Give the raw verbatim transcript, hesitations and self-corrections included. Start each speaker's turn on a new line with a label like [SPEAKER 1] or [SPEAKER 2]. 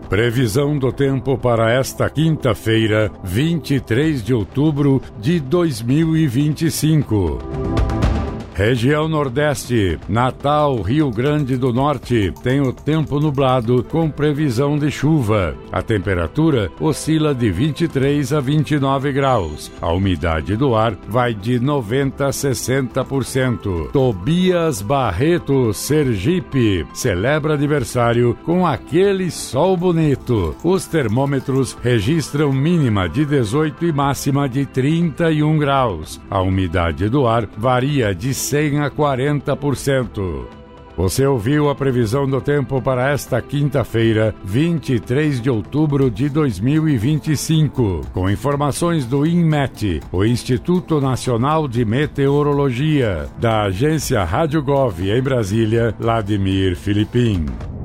[SPEAKER 1] Previsão do tempo para esta quinta-feira, vinte e três de outubro de dois mil e vinte e cinco. Região Nordeste, Natal, Rio Grande do Norte, tem o tempo nublado com previsão de chuva. A temperatura oscila de vinte e três a vinte e nove graus. A umidade do ar vai de noventa a sessenta por cento. Tobias Barreto, Sergipe, celebra aniversário com aquele sol bonito. Os termômetros registram mínima de dezoito e máxima de trinta e um graus. A umidade do ar varia de cem a quarenta por cento. Você ouviu a previsão do tempo para esta quinta-feira, vinte e três de outubro de dois mil e vinte e cinco, com informações do INMET, o Instituto Nacional de Meteorologia, da agência Rádio Gov em Brasília, Vladimir Filipim.